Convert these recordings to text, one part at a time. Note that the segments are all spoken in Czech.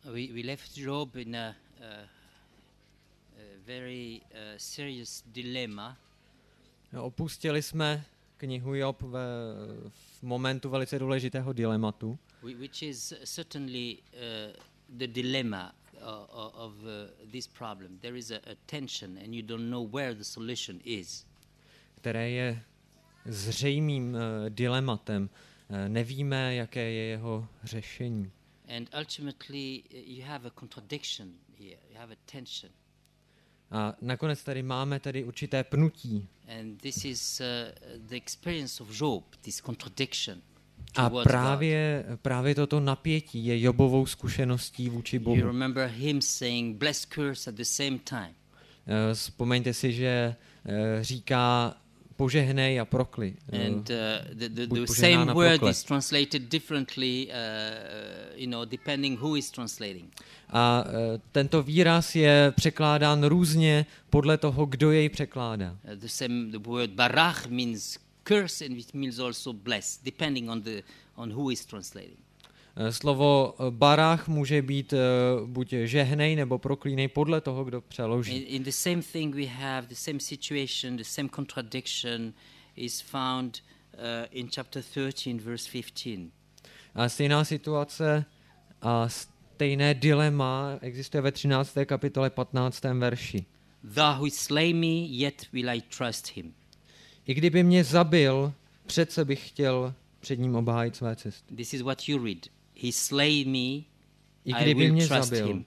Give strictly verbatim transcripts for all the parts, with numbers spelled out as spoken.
we, we left Job in a, uh, a very uh, serious dilemma. No, opustili jsme knihu Job ve, v momentu velice důležitého dilematu, Which is certainly uh, the dilemma of, of uh, this problem. There is a, a tension and you don't know where the solution is. které je zřejmým uh, dilematem. Uh, nevíme, jaké je jeho řešení. And ultimately you have a contradiction here. You have a tension. A nakonec tady máme tedy určité pnutí. And this is uh, the experience of Job, this contradiction. A právě, právě toto napětí je Jobovou zkušeností vůči Bohu. You remember him saying bless, curse at the same time. Uh, vzpomeňte si, že uh, říká požehnej a prokli. Uh, and uh, the, the, the same word is translated differently, uh, you know, depending who is translating. A uh, tento výraz je překládán různě podle toho, kdo jej překládá. Uh, the same the word barach means curse and it means also bless, depending on the on who is translating. Slovo barach může být uh, buď žehnej nebo proklínej podle toho, kdo přeloží. In, in the same thing we have the same situation, the same contradiction is found uh, in chapter thirteen verse fifteen. A stejná situace a stejné dilema existuje ve třinácté kapitole patnáctém verši. Though he slay me, yet will I trust him. I kdyby mě zabil, přece bych chtěl před ním obhájit své cesty. This is what you read. He slay me, I kdyby I will mě trust zabil, him.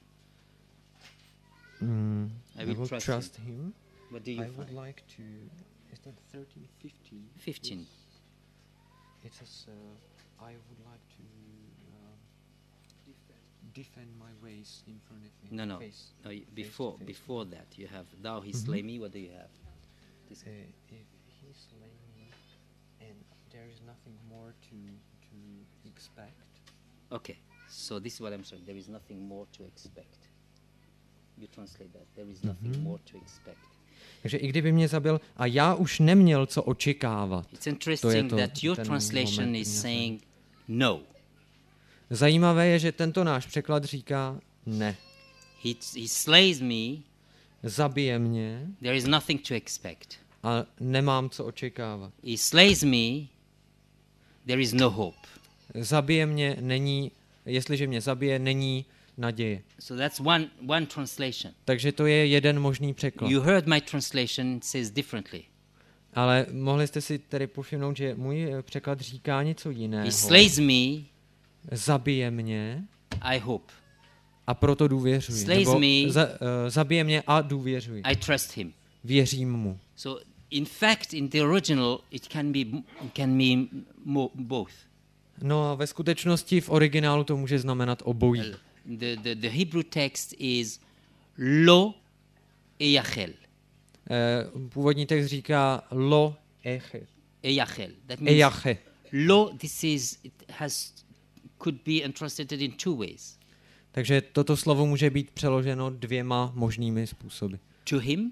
Mm, I will I will trust trust him. him. What do you I find? would like to. Is that thirteen fifteen? fifteen. It says uh, I would like to uh, defend my ways in front of him. No, no. Face, no y- face before to face. before that you have thou he Mhm. slay me. What do you have? This Uh, if he slay me, and there is nothing more to to expect. Okay. So this is what I'm saying. There is nothing more to expect. You translate that. There is nothing Mhm. more to expect. Takže i kdyby mě zabil a já už neměl co očekávat. It's interesting to, that your ten translation moment, is který saying no. Zajímavé je, že tento náš překlad říká ne. He he slays me. Zabije mě There is nothing to expect. a nemám co očekávat. He slays me. There is no hope. Zabije mě, není, jestliže mě zabije, není naděje. So that's one one translation. Takže to je jeden možný překlad. You heard my translation says differently. Ale mohli jste si tedy povšimnout, že můj překlad říká něco jiného. He slays me. Zabije mě I hope. a proto důvěřuji. Slays Nebo me. za, uh, zabije mě a důvěřuji. I trust him. Věřím mu. So in fact, in the original, it can be it can mean mo- both. No a ve skutečnosti v originálu to může znamenat obojí. Well, the, the the Hebrew text is lo eyachel. Eh, původní text říká lo eche. Eyachel. That means Ejache. lo. This is it has could be translated in two ways. Takže toto slovo může být přeloženo dvěma možnými způsoby. To him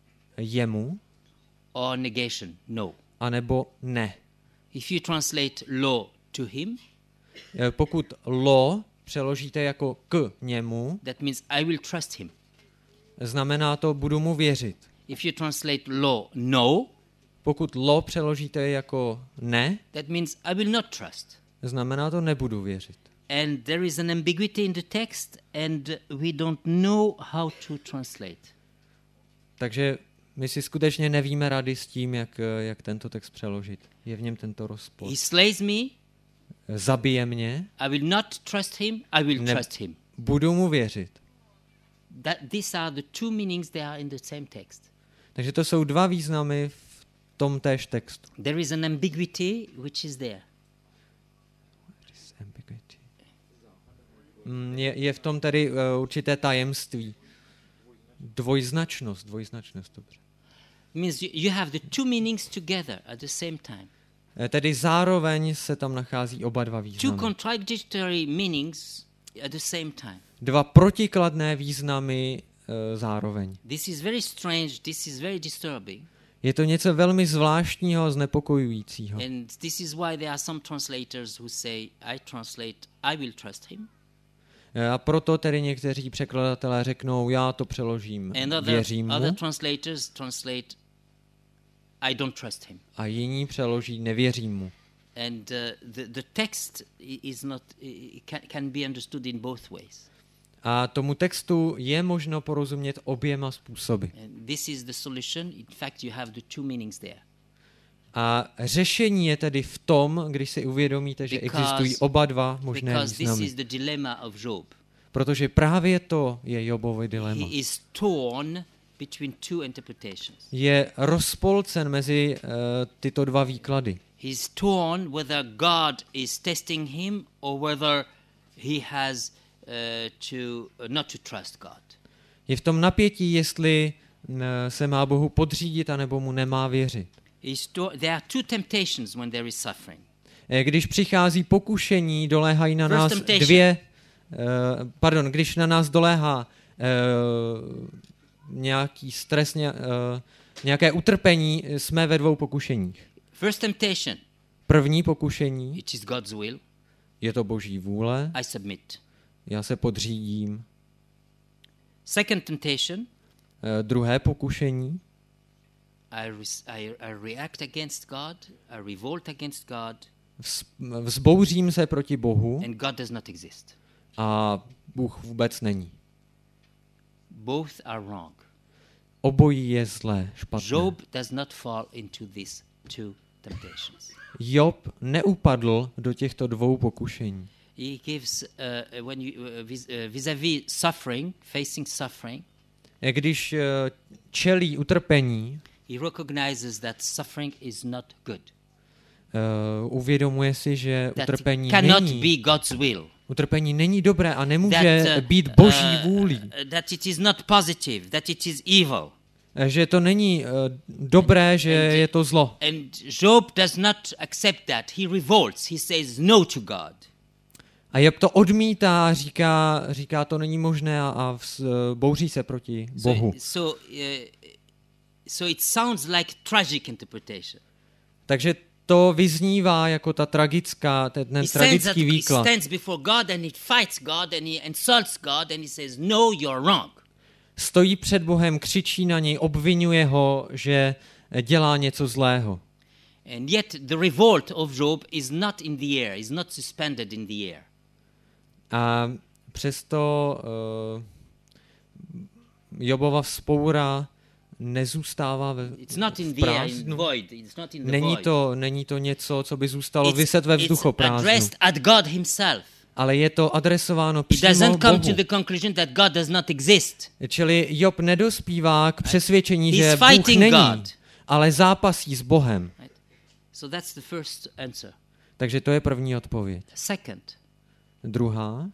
Jemu, or negation. No. anebo ne. If you translate lo to him, Eh, Pokud lo přeložíte jako k němu, that means I will trust him. znamená to budu mu věřit. If you translate lo no, Pokud lo přeložíte jako ne, that means I will not trust. znamená to nebudu věřit. And there is an ambiguity in the text and we don't know how to translate. Takže my si skutečně nevíme rady s tím, jak, jak tento text přeložit. Je v něm tento rozpor. He slays me, Zabije mě, I will not trust him, I will Ne- trust him. budu mu věřit. That these are the two meanings they are in the same text. Takže to jsou dva významy v tom též textu. There is an ambiguity which is there. Mm, Je, je v tom tedy uh, určité tajemství. Dvojznačnost, dvojznačnost, dobře. It means you, you have the two meanings together at the same time. Eh, Tedy zároveň se tam nachází oba dva Two významy. contradictory meanings at the same time. Dva protikladné významy uh, zároveň. This is very strange, this is very disturbing. Je to něco velmi zvláštního a znepokojujícího. And this is why there are some translators who say, I translate, I will trust him. A proto tedy někteří překladatelé řeknou, já to přeložím, And other, věřím other mu. translators translate, I don't trust him. A jiní přeloží, nevěřím mu. And uh, the, the text i- is not, i- can, can be understood in both ways. A tomu textu je možno porozumět oběma způsoby. And this is the solution. In fact, you have the two meanings there. A řešení je tedy v tom, když si uvědomíte, že Because- existují oba dva možné Because this významy. is the dilemma of Job. Protože právě to je Jobovo He dilema. is torn between two interpretations. Je rozpolcen mezi uh, tyto dva výklady. He's torn whether God is testing him or whether he has uh, to uh, not to trust God. Je v tom napětí, jestli uh, se má Bohu podřídit, anebo mu nemá věřit. He's tor- there are two temptations when there is suffering. Eh, Když přichází pokušení, doléhají na First nás temptation. dvě, uh, pardon, když na nás doléhá uh, nějaký stres, ně, uh, nějaké utrpení, jsme ve dvou pokušeních. First temptation, První pokušení, it is God's will. je to Boží vůle, I submit. já se podřídím. Second temptation, Eh, Druhé pokušení, I, res- I, I react against God, I revolt against God, vz- vzbouřím se proti Bohu and God does not exist. a Bůh vůbec není. Both are wrong. Obojí je zlé, špatné. Job does not fall into these two temptations. Job neupadl do těchto dvou pokušení. He gives, uh, when you, uh, vis- uh, vis-a-vis suffering, facing suffering, Eh, Když eh, čelí utrpení, he recognizes that suffering is not good. eh, uvědomuje si, že That utrpení cannot není, be God's will. utrpení není dobré a nemůže That, uh, být Boží uh, vůlí. uh, that it is not positive, that it is evil. Eh, Že to není eh, dobré, že And- je to zlo. And Job does not accept that. He revolts. He says no to God. A Job to odmítá, říká, říká to není možné a, a vz, eh, bouří se proti Bohu. So, so, uh, so it sounds like tragic interpretation. Takže to vyznívá jako ta tragická, ten, ten He stands, at, tragický he výklad. stands before God and he fights God and he insults God and he says, no, you're wrong. Stojí před Bohem, křičí na něj, obvinuje ho, že dělá něco zlého. And yet the revolt of Job is not in the air, is not suspended in the air. A přesto uh, Jobova vzpoura nezůstává ve, It's not in v the air, in prázdnu. void. It's not in the Není void. to, není to něco, co by zůstalo It's, vyset ve it's vzduchoprázdnu, addressed at God himself. ale je to adresováno He přímo doesn't come to Bohu. the conclusion that God does not exist. Čili Job nedospívá k přesvědčení, He's že Bůh fighting není, God. ale zápasí s Bohem. Right? So that's the first answer. Takže to je první odpověď. Second, Druhá,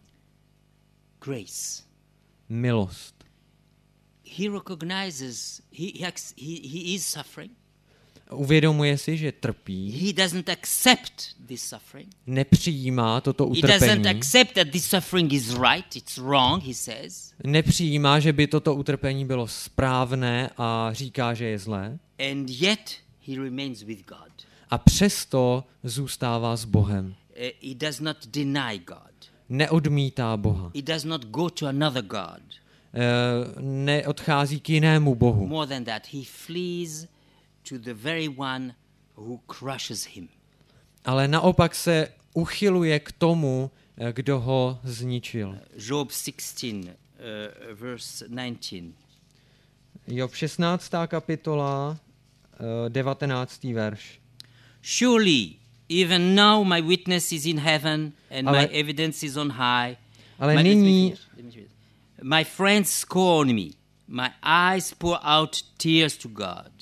grace. milost. He recognizes he, he, acts- he, he is suffering. Uvědomuje si, že trpí, He doesn't accept this suffering. nepřijímá toto He doesn't utrpení, accept that this suffering is right, it's wrong, he says. nepřijímá, že by toto utrpení bylo správné a říká, že je zlé. And yet he remains with God. A přesto zůstává s Bohem. Uh, he does not deny God. Neodmítá Boha. He does not go to another God. E, neodchází k jinému Bohu. More than that, he flees to the very one who crushes him. Ale naopak se uchyluje k tomu, eh, kdo ho zničil. Job sixteen, uh, verse nineteen. Job šestnáctá kapitola, eh, devatenáctý verš. Surely, even now my witness is in heaven and Ale- my evidence is on high. Ale My- let me nyní, finish, let me finish. My friends scorn me. My eyes pour out tears to God.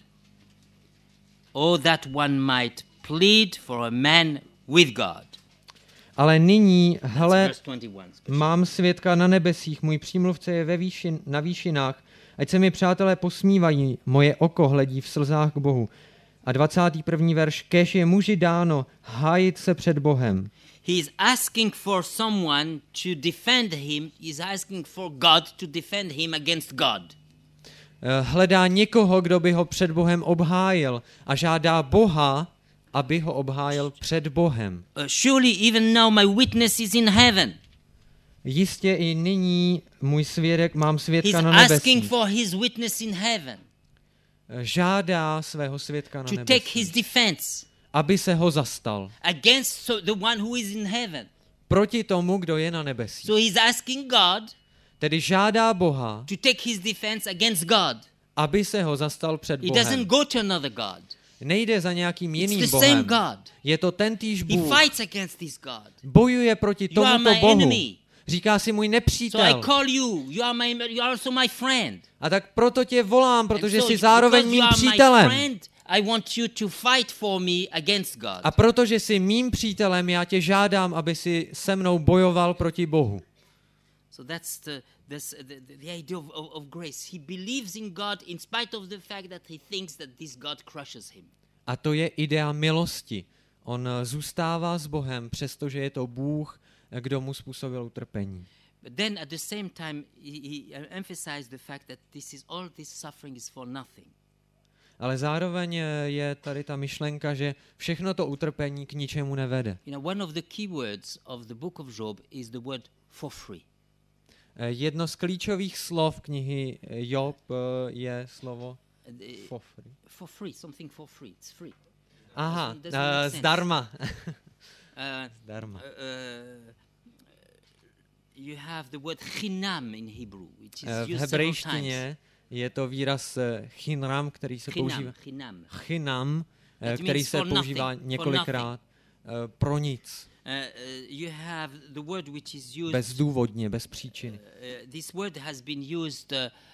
Oh, that one might plead for a man with God. ale nyní, That's hele, verse twenty-one. especially. mám svědka na nebesích, můj přímluvce je ve výšin, na výšinách, ať se mi přátelé posmívají, moje oko hledí v slzách k Bohu. A dvacátý první verš, kéž je muži dáno hájit se před Bohem. He is asking for someone to defend him. He is asking for God to defend him against God. Eh, Hledá někoho, kdo by ho před Bohem obhájil a žádá Boha, aby ho obhájil před Bohem. Uh, surely even now my witness is in heaven. Jistě i nyní můj svědek, mám He's svědka na asking nebesích. for his witness in heaven Žádá svého svědka na to take his nebesích, defense aby se ho zastal. against so- the one who is in heaven. Proti tomu, kdo je na nebesích. So he's asking God Tedy žádá Boha, to take his defense against God. aby se ho zastal před He doesn't Bohem. go to another God. Nejde za nějakým It's jiným the same Bohem. God. Je to tentýž He Bůh. fights against this God. Bojuje proti You are tomuto my Bohu. enemy. Říká si můj So I nepřítel. call you. You are my. You are also my friend. A tak proto tě volám, And protože so jsi zároveň because you mým are my přítelem. friend, I want you to fight for me against God. A protože jsi mým přítelem, já tě žádám, aby si se mnou bojoval proti Bohu. So that's the that's the, the, the idea of, of, of grace. He believes in God in spite of the fact that he thinks that this God crushes him. A to je idea milosti. On zůstává s Bohem, přestože je to Bůh, kdo mu způsobil utrpení. But then at the same time, he, he emphasized the fact that this is all this suffering is for nothing. Ale zároveň je tady ta myšlenka, že všechno to utrpení k ničemu nevede. You know, one of the key words of the book of Job is the word for free. Jedno z klíčových slov knihy Job je slovo Uh, for free. For free, something for free. It's free. Aha, Doesn't- doesn't make uh, sense. zdarma. Uh, Zdarma. uh, uh, you have the word chinam in Hebrew, which is Eh, V used several times. hebrejštině je to výraz eh, chinram, který se používá. Chinam, chinam. Chinam, eh, That který means se for používá nothing, for několikrát eh, pro nic, Uh, uh, you have the word which is used. bezdůvodně, bez příčiny. Uh, this word has been used uh,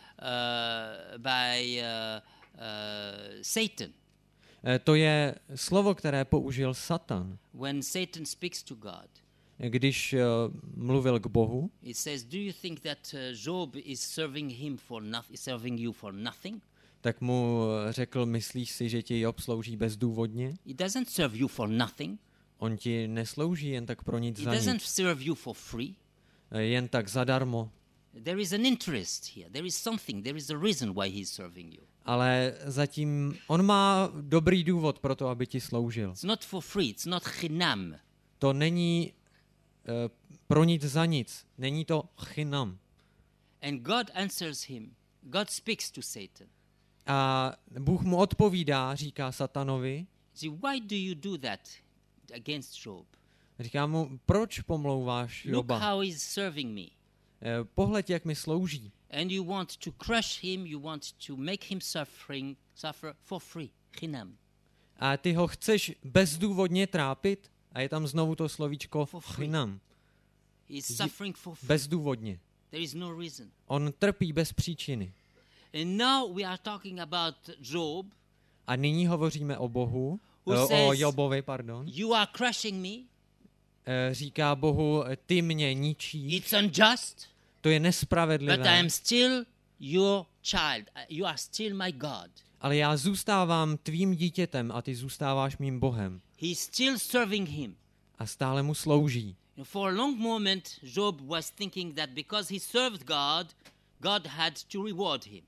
uh, by uh, uh, Satan. Eh, To je slovo, které použil Satan, When Satan speaks to God, když eh, mluvil k Bohu. it says, "Do you think that uh, Job is serving him for nothing? Serving you for nothing? Tak mu řekl, myslíš si, že ti Job slouží bezdůvodně? He doesn't serve you for nothing. On ti neslouží jen tak pro nic He za doesn't nic, serve you for free. eh, jen tak zadarmo. There is an interest here. There is something. There is a reason why he is serving you. Ale zatím on má dobrý důvod pro to, aby ti sloužil. It's not for free. It's not chinam. To není uh, pro nic za nic. Není to chinam. And God answers him. God speaks to Satan. A Bůh mu odpovídá, říká Satanovi, See, why do you do that against Job? říká mu, proč pomlouváš Look Joba? how he's serving me. Eh, Pohled, jak mi slouží. And you want to crush him, you want to make him suffering, suffer for free. Chinam. A ty ho chceš bezdůvodně trápit? A je tam znovu to slovíčko For free. chinam. He's Ye- suffering for free. Bezdůvodně. There is no reason. On trpí bez příčiny. And now we are talking about Job, A nyní hovoříme o Bohu, Who eh, o says- Jobovi, pardon. you are crushing me. Eh, Říká Bohu, ty mě ničíš, It's unjust, to je but I nespravedlivé, am still your child. You are still my God. ale já zůstávám tvým dítětem a ty zůstáváš mým Bohem. He's still serving him. A stále mu slouží. You know, for a long moment, Job was thinking that because he served God, God had to reward him.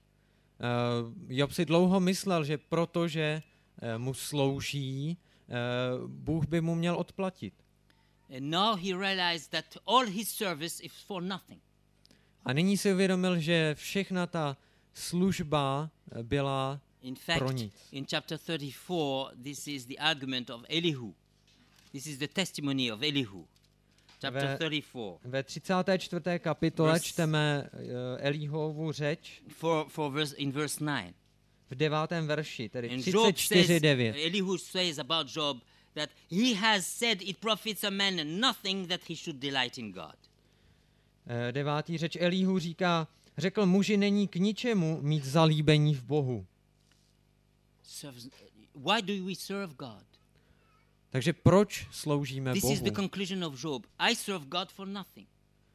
Uh, Job si dlouho myslel, že protože uh, mu slouží, uh, Bůh by mu měl odplatit. And now he realized that all his service is for nothing. A nyní si uvědomil, že všechna ta služba uh, byla In fact, pro nic. in chapter thirty-four, this is the argument of Elihu. This is the testimony of Elihu. Chapter Ve- thirty-four. Ve třicáté čtvrté kapitole Verse- čteme uh, Elihovu řeč For, for verse, in verse nine. v devátém verši, tedy And třicet Job čtyři says, devět. Elihu says about Job that he has said it profits a man nothing that he should delight in God. Eh, Devátý řeč Elihu říká, řekl muži není k ničemu mít zalíbení v Bohu. Serves, why do we serve God? Takže proč sloužíme This is the Bohu? conclusion of Job. I serve God for nothing.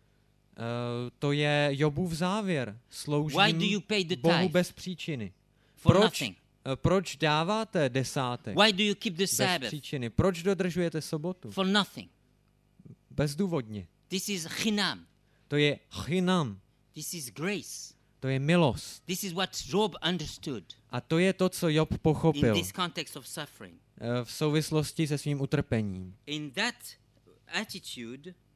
Eh, To je Jobův závěr. Why do you Sloužím pay the Bohu tithe? bez příčiny. For Proč, nothing. eh, proč dáváte desátek Why do you keep the bez Sabbath? příčiny? Proč dodržujete sobotu? For nothing. Bezdůvodně. This is chinam. To je chinam. This is grace. To je milost. This is what Job understood A to je to, co Job in pochopil this context of suffering. eh, v souvislosti se svým utrpením. In that attitude,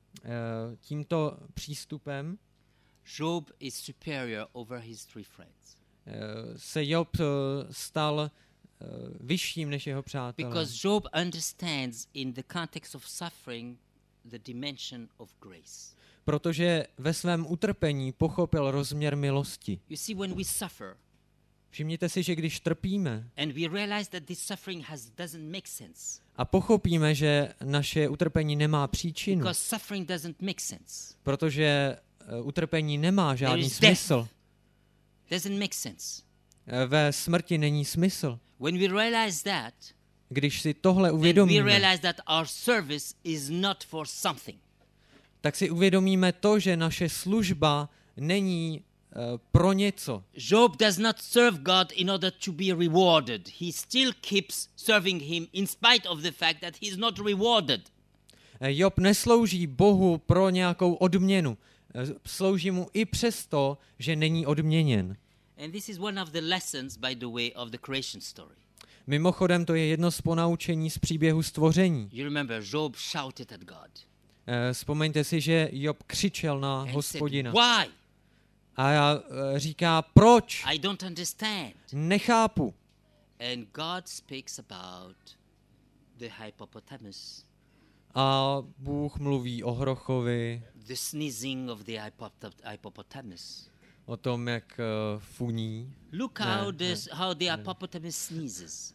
tímto přístupem Job is superior over his three friends. se Job stal vyšším než jeho přátelé. Because Job understands in the context of suffering the dimension of grace. Protože ve svém utrpení pochopil rozměr milosti. You see, when we suffer, všimněte si, že když trpíme and we realize that this suffering has doesn't make sense. A pochopíme, že naše utrpení nemá příčinu. Because suffering doesn't make sense. Protože utrpení nemá žádný smysl. Doesn't make sense. Ve smrti není smysl. When we realize that, když si tohle uvědomíme, we realize that our service is not for something. Tak si uvědomíme to, že naše služba není uh, pro něco. Job does not serve God in order to be rewarded. He still keeps serving him in spite of the fact that he is not rewarded. Job neslouží Bohu pro nějakou odměnu. Slouží mu i přesto, že není odměněn. And this is one of the lessons, by the way, of the creation story. Mimochodem, to je jedno z ponaučení z příběhu stvoření. You remember, Job shouted at God. Vzpomeňte si, že Job křičel na And Hospodina. Said, why? A říká, proč? I don't understand. Nechápu. And God speaks about the hippopotamus. A Bůh mluví o hrochovi. The sneezing of the hippopotamus. O tom, jak uh, funí. Look ne, how, the, ne, how the ne. hippopotamus sneezes.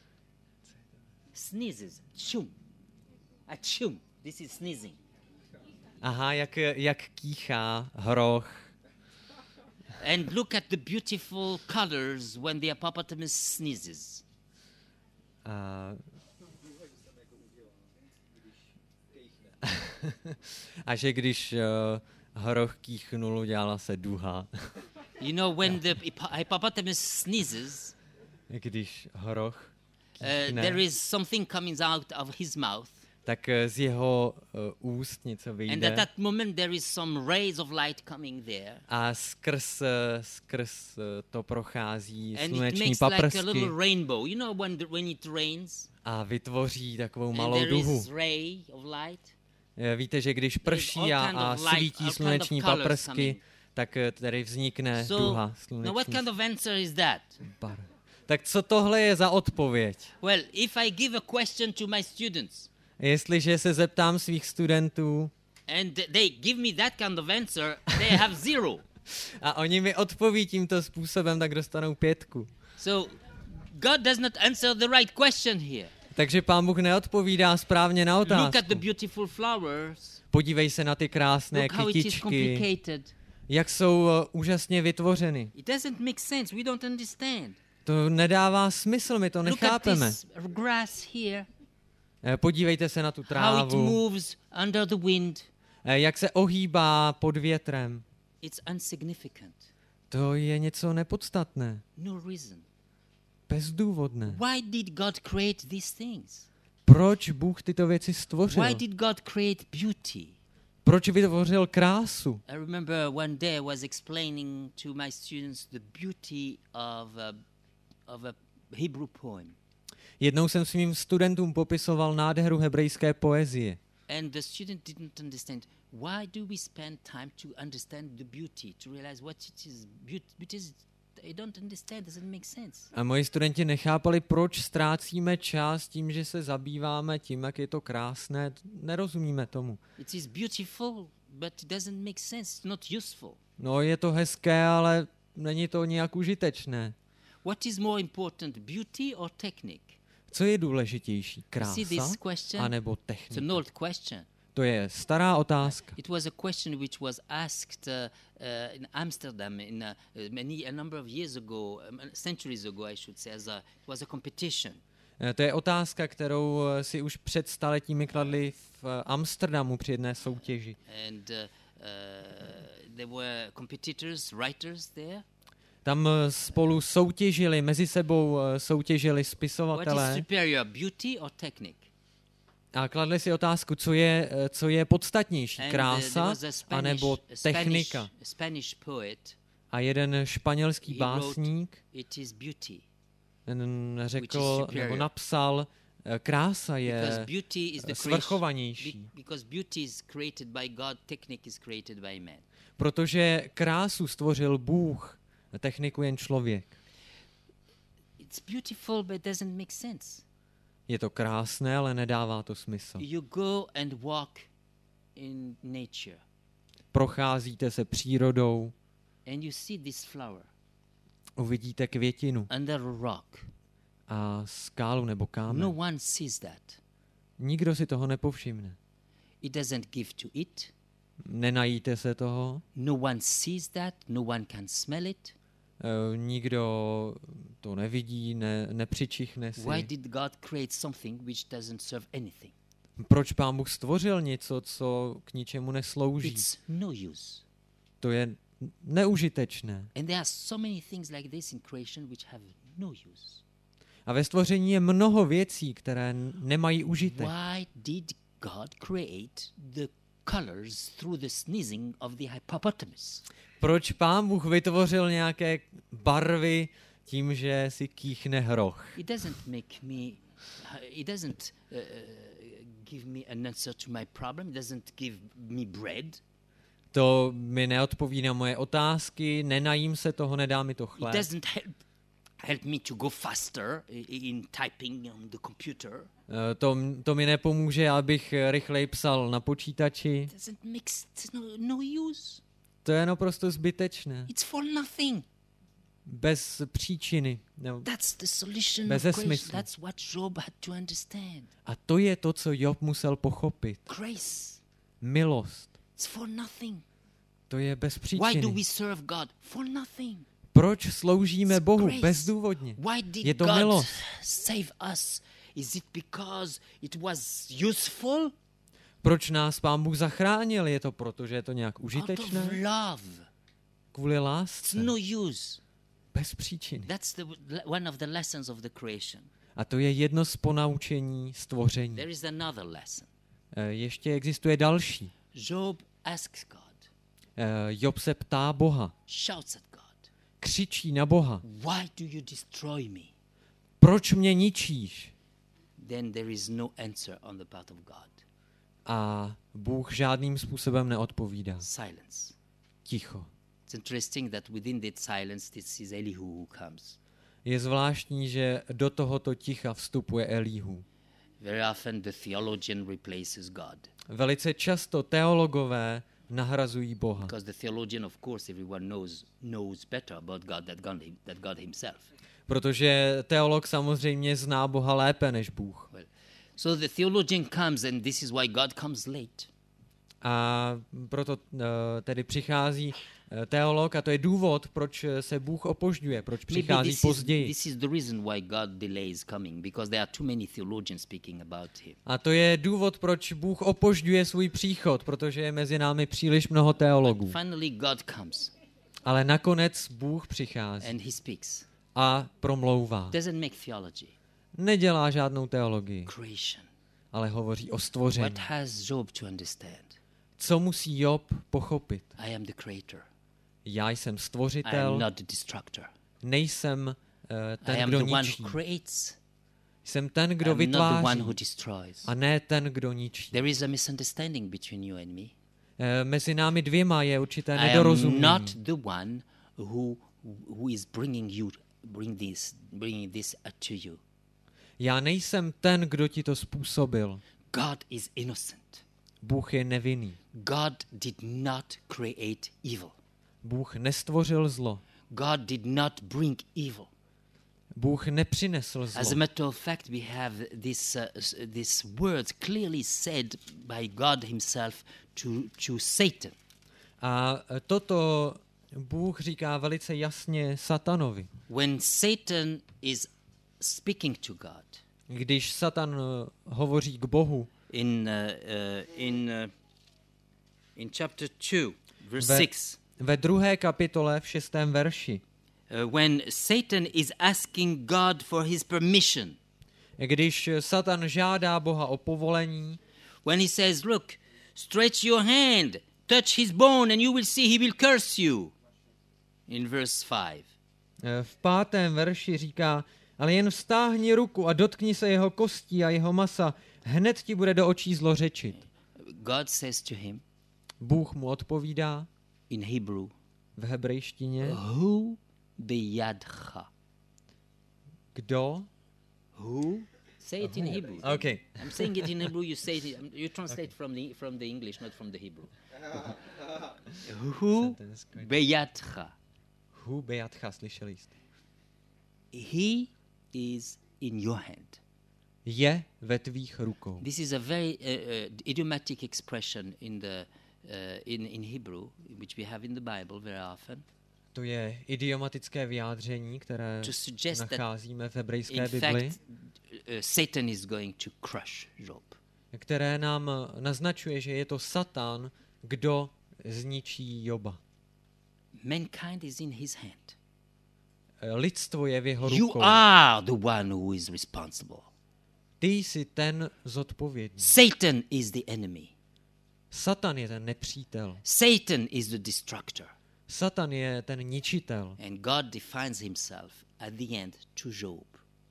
Sneezes. Chum. A chum. This is sneezing. Aha, jak, jak kýchá hroch. And look at the beautiful colors when the hippopotamus sneezes. A, a že když uh, hroch kýchnul, dělala se duha. You know, when the hippopotamus sneezes, když hroch uh, there is something coming out of his mouth. Tak z jeho uh, úst něco vyjde. And at that moment there is some rays of light coming there. A skrz, skrz to prochází and sluneční it paprsky. like a little rainbow. You know when, the, when it rains? A vytvoří takovou and malou there duhu. is ray of light. Víte, že když prší a, a svítí sluneční paprsky, tak tady vznikne so, duha sluneční. Now what kind of answer is that? Bar. Tak co tohle je za odpověď? Well, if I give a question to my students, jestliže se zeptám svých studentů and they give me that kind of answer, they have zero. A oni mi odpoví tímto způsobem, tak dostanou pětku. So God does not answer the right question here. Takže Pán Bůh neodpovídá správně na otázku. Look at the beautiful flowers. Podívej se na ty krásné Look how it is kytičky, complicated. jak jsou uh, úžasně vytvořeny. It doesn't make sense. We don't understand. To nedává smysl, my to nechápeme. Look at this grass here. Podívejte se na tu How it trávu, moves under the wind. jak se ohýbá pod větrem. It's insignificant. To je něco nepodstatné, No reason. bezdůvodné. Why did God create these things? Proč Bůh tyto věci stvořil? Why did God create beauty? Proč vytvořil krásu? I remember one day I was explaining to my students the beauty of a, of a Hebrew poem. Jednou jsem svým studentům popisoval nádheru hebrejské poezie. And the student didn't understand. Why do we spend time to understand the beauty, to realize what it is? Beauty, beauty is, I don't understand, doesn't make sense. A moji studenti nechápali, proč ztrácíme čas tím, že se zabýváme tím, jak je to krásné. Nerozumíme tomu. It is beautiful, but it doesn't make sense, it's not useful. No, je to hezké, ale není to nějak užitečné. What is more important, beauty or technique? Co je důležitější, krása anebo It's technika? an old question. To je stará otázka. It was a question which was asked uh, uh, in Amsterdam in uh, many a number of years ago, um, centuries ago, I should say, as a it was a competition. To je otázka, kterou si už před staletími kladli v Amsterdamu při jedné soutěži. And uh, uh, there were competitors, writers there. Tam spolu soutěžili, mezi sebou soutěžili What is spisovatelé superior, beauty or technique? a kladli si otázku, co je, co je podstatnější, And, uh, krása there was a Spanish, anebo a Spanish, technika. a Spanish poet. A jeden španělský He wrote, básník it is beauty. ten Which is řekl superior. nebo napsal, Krása Because je beauty is the creation. svrchovanější, Be- Because beauty is created by God, technique is created by man. protože krásu stvořil Bůh, techniku jen člověk. It's beautiful, but it doesn't make sense. Je to krásné, ale nedává to smysl. You go and walk in nature, Procházíte se přírodou, and you see this flower uvidíte květinu under a rock. a skálu nebo kámen. No one sees that. Nikdo si toho nepovšimne. It doesn't give to eat. Nenajíte se toho, No one sees that. No one can smell it. e, nikdo to nevidí, ne, nepřičichne si. Why did God create something which doesn't serve anything? Proč Pán Bůh stvořil něco, co k ničemu neslouží? It's no use. To je neužitečné. And there are so many things like this in creation which have no use. A ve stvoření je mnoho věcí, které n- nemají užitek. Why did God create the colors through the sneezing of the hippopotamus? Proč Pán Bůh vytvořil nějaké barvy tím, že si kýchne hroch? It doesn't make me, it doesn't uh, give me an answer to my problem. It doesn't give me bread. To mi neodpoví na moje otázky, nenajím se toho, nedá mi to It chléb. doesn't help help me to go faster i- in typing on the computer. Eh, To, to mi nepomůže, abych rychleji psal na počítači. It doesn't make s- it's no, no use. To je naprosto zbytečné. It's for nothing. Bez příčiny. No. That's the solution Bez of grace. smyslu. That's what Job had to understand. A to je to, co Job musel pochopit. Grace. Milost. It's for nothing. To je bez Why do příčiny. we serve God? For nothing. Proč sloužíme It's Bohu grace. bezdůvodně? Why did Je to God milost. save us? Is it because it was useful? Proč nás Pán Bůh zachránil? Je to proto, že je to nějak Out of užitečné? love. Kvůli It's lásce. no use. Bez příčiny. That's the one of the lessons of the creation. A to je jedno z ponaučení stvoření. There is another lesson. Eh, Ještě existuje další. Job asks God, Eh, Job se ptá Boha. shouts at God, Křičí na Boha. why do you destroy me? Proč mě ničíš? Then there is no answer on the part of God. A Bůh žádným způsobem neodpovídá. Silence. Ticho. It's interesting that within that silence, this is Elihu who comes. Je zvláštní, že do tohoto ticha vstupuje Elihu. Very often the theologian replaces God. Velice často teologové nahrazují Boha. Because the theologian, of course, everyone knows knows better about God than God, than God himself. Protože teolog samozřejmě zná Boha lépe než Bůh. Well, so the theologian comes, and this is why God comes late. A proto uh, tedy přichází uh, teolog a to je důvod, proč se Bůh opožďuje, proč Maybe přichází this is, později. this is the reason why God delays coming, because there are too many theologians speaking about him. A to je důvod, proč Bůh opožďuje svůj příchod, protože je mezi námi příliš mnoho teologů. Finally, God comes Ale nakonec Bůh přichází and he speaks. a promlouvá. Doesn't make theology, Nedělá žádnou teologii, creation. ale hovoří o stvoření. What has Job to understand? Co musí Job pochopit? I am the creator. Já jsem I am stvořitel, not the destructor. nejsem uh, I ten, am kdo the one ničí. who creates. Jsem ten, I kdo am not the one vytváří who destroys. a ne ten, kdo ničí. There is a misunderstanding between you and me. Eh, Mezi námi dvěma je určité I am nedorozumění. not the one who who is bringing you bring this bringing this to you. Já nejsem ten, kdo ti to způsobil. God is innocent. Bůh je nevinný. God did not create evil. Bůh nestvořil zlo. God did not bring evil. Bůh nepřinesl As a zlo. matter of fact, we have this uh, s- this words clearly said by God himself to to Satan. A toto Bůh říká velice jasně Satanovi. When Satan is speaking to God Když Satan eh, hovoří k Bohu in uh, uh, in uh, in chapter two, verse ve, six, ve druhé kapitole v šestém verši, uh, when Satan is asking God for his permission, když Satan žádá Boha o povolení, when he says, "Look, stretch your hand, touch his bone, and you will see he will curse you." In verse five. eh, v pátém verši říká, ale jen vztáhni ruku a dotkni se jeho kostí a jeho masa, hned ti bude do očí zlořečit. God says to him Bůh mu odpovídá in Hebrew, v hebrejštině, Hu beyadcha. kdo? Who? Say it in Hebrew. Okay. I'm saying it in Hebrew. You say it. You translate from the from the English, not from the Hebrew. Who beyadcha? Hu beyadcha, slyšeli jste. He is in your hand. Je ve tvých rukou. This is a very uh, uh, idiomatic expression in the uh, in in Hebrew, which we have in the Bible very often. To je idiomatické vyjádření, které To suggest that nacházíme v hebrejské in Bibli, fact, uh, Satan is going to crush Job. které nám naznačuje, že je to Satan, kdo zničí Joba. Mankind is in his hand. Lidstvo je v jeho You rukou. are the one who is responsible. Ty jsi ten zodpovědný. Satan is the enemy. Satan je ten nepřítel. Satan is the destructor. Satan je ten ničitel. And God defines himself at the end to Job.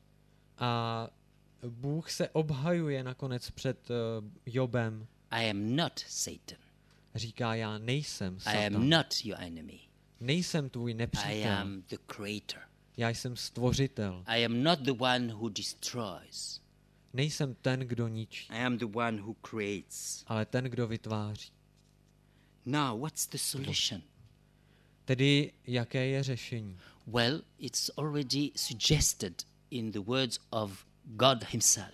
A Bůh se obhajuje nakonec před uh, Jobem. I am not Satan. Říká, já nejsem I am Satan. not your enemy. Nejsem tvůj I nepřítel. am the creator. Já jsem stvořitel. I am not the one who destroys. Nejsem ten, kdo ničí, I am the one who creates. ale ten, kdo vytváří. Now, what's the solution? Tedy jaké je řešení? Well, it's already suggested in the words of God himself.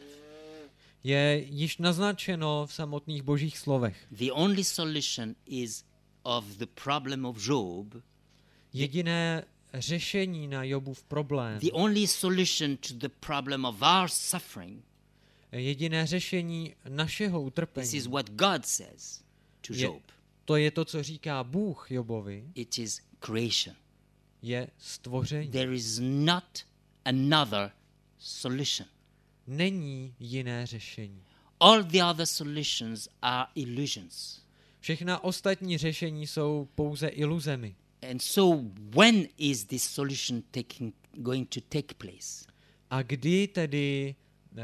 Je již naznačeno v samotných božích slovech. The only solution is of the problem of Job. Jediné řešení na Jobův problém, The only solution to the problem of our suffering. jediné řešení našeho This utrpení, is what God says to je, Job. to je to, co říká Bůh Jobovi, It is creation. je stvoření. There is not another solution. Není jiné řešení. All the other solutions are illusions. Všechna ostatní řešení jsou pouze iluzemi. And so when is this solution taking, going to take place? A kdy tedy uh,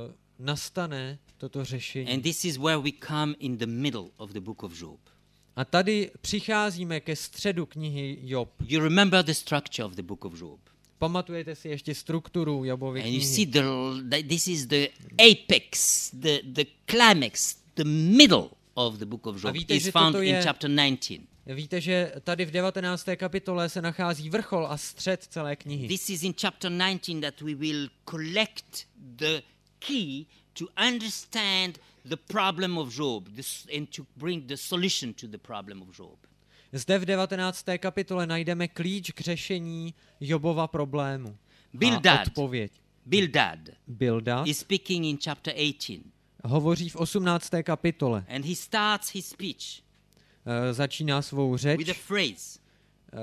nastane toto řešení? And this is where we come in the middle of the book of Job. A tady přicházíme ke středu knihy Job. You remember the structure of the book of Job. Pamatujete si ještě strukturu Jobovy And you knihy. see the, the this is the apex, the, the climax, the middle of the book of A Job víte, is že found toto in je- chapter nineteen. Víte, že tady v devatenácté kapitole se nachází vrchol a střed celé knihy. This is in chapter nineteen that we will collect the key to understand the problem of Job this, and to bring the solution to the problem of Job. Zde v devatenácté kapitole najdeme klíč k řešení Jobova problému. Bildad. A odpověď. Bildad Bildad is speaking in chapter eighteen, hovoří v osmnácté kapitole. and he starts his speech E, začíná svou řeč with a phrase: e,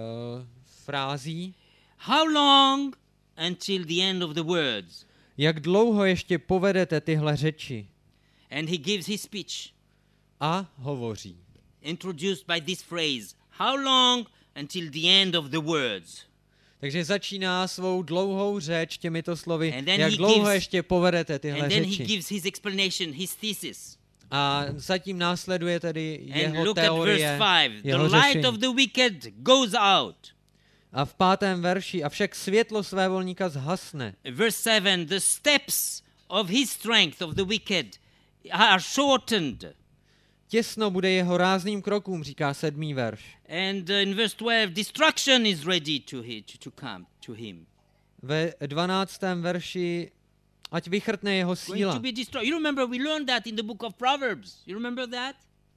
frází, How long until the end of the words? jak dlouho ještě povedete tyhle řeči? And he gives his speech, A hovoří. introduced by this phrase: How long until the end of the words? Takže začíná svou dlouhou řeč těmito slovy, And then jak he dlouho gives- ještě povedete tyhle And then he řeči. gives his explanation, his thesis. A zatím následuje tedy And jeho look at verse teorie, five. The jeho light řešení. of the wicked goes out. A v pátém verši, avšak světlo svévolníka zhasne. Verse seven. The steps of his strength of the wicked are shortened. Těsno bude jeho rázným krokům, říká sedmý verš. And uh, in verse twelve, destruction is ready to, he, to, to come to him. Ve dvanáctém verši, ať vychrtne jeho Going síla. to be destroyed. You remember we learned that in the book of Proverbs. You remember that?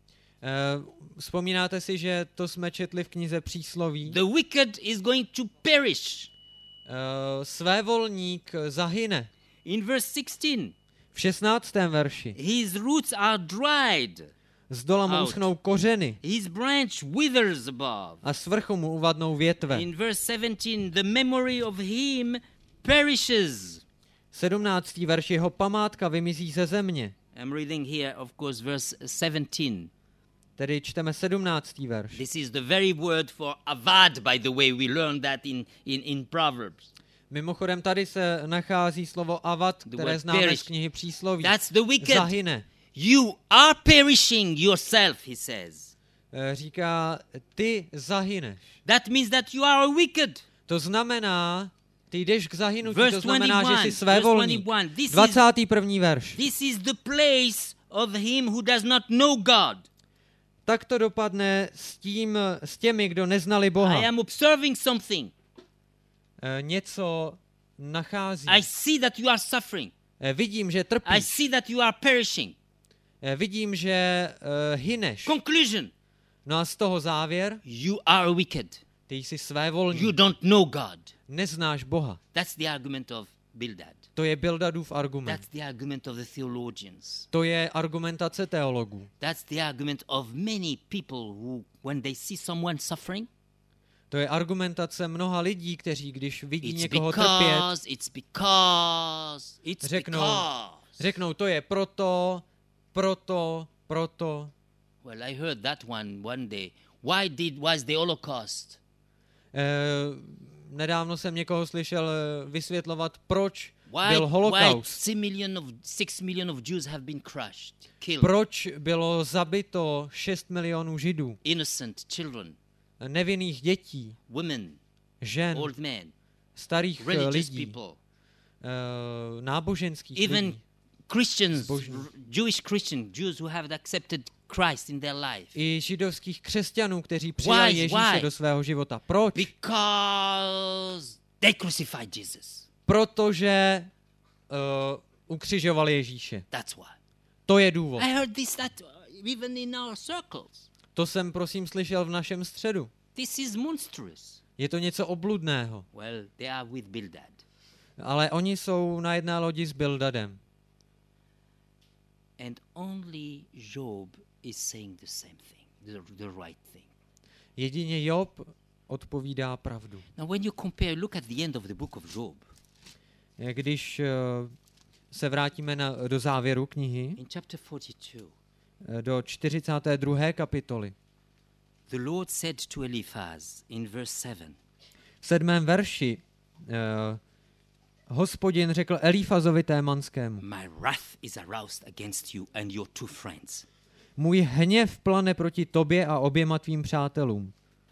Uh, vzpomínáte si, že to jsme četli v knize Přísloví? The wicked is going to perish. Uh, svévolník zahyne. In verse sixteen, V šestnáctém verši. his roots are dried. Z dola mu Out. uschnou kořeny His branch withers above. a z vrchu mu uvadnou větve. In verse seventeen, the memory of him perishes. sedmnáctý verš, jeho památka vymizí ze země. I'm reading here, of course, verse seventeen. Tedy čteme sedmnáctý verš. This is the very word for avad, by the way. We learned that in, in, in Proverbs. Mimochodem tady se nachází slovo avad, The které word známe perish. z knihy Přísloví. That's the wicked. Zahyne. You are perishing yourself, he says. Eh, Říká, ty zahyneš. That means that you are a wicked. To znamená, ty jdeš k zahynutí, Verse to znamená, že twenty-one, jsi svévolník. verse twenty-one. This is- dvacátý první verš. This is the place of him who does not know God. Tak to dopadne s tím, s těmi, kdo neznali Boha. I am observing something. Eh, Něco nachází. I see that you are suffering. Eh, Vidím, že I trpíš. see that you are perishing. Eh, Vidím, že uh, hyneš. Conclusion. No a z toho závěr, You are wicked. ty jsi You svévolník. don't know God. Neznáš Boha. That's the argument of Bildad. To je Bildadův argument. That's the argument of the theologians. To je argumentace teologů. That's the argument of many people who, when they see someone suffering, To je argumentace mnoha lidí, kteří když vidí it's někoho trpět, because, it's because, it's Řeknou, because. řeknou, to je proto, proto, proto. Well, I heard that one one day. Why did was the Holocaust? Eh, nedávno jsem někoho slyšel eh, vysvětlovat, proč Why, byl why holokaust. six million of six million of Jews have been crushed, killed, Proč bylo zabito šest milionů Židů, innocent children, nevinných dětí, women, žen, old men, starých eh, religious lidí, people, eh, náboženských even lidí, Christians, Zbožní. r- Jewish Christians, Jews who have accepted Christ in their life. i židovských křesťanů, kteří přijali Why? Ježíše Why? do svého života. Proč? Because they crucified Jesus. Protože uh, ukřižovali Ježíše. That's why. To je důvod. I heard this that uh, even in our circles. To jsem prosím slyšel v našem středu. This is monstrous. Je to něco obludného. Well, they are with Bildad. Ale oni jsou na jedné lodi s Bildadem. And only Job is saying the same thing, the, the right thing. Jedině Job odpovídá pravdu. Now, when you compare, look at the end of the book of Job. Když uh, se vrátíme na, do závěru knihy, In chapter forty-two, uh, do čtyřicáté druhé kapitoly, the Lord said to Eliphaz in verse seven, v sedmém verši uh, Hospodin řekl Elifazovi Témanskému, My wrath is aroused against you and your two friends. můj hněv plane proti tobě a oběma tvým přátelům.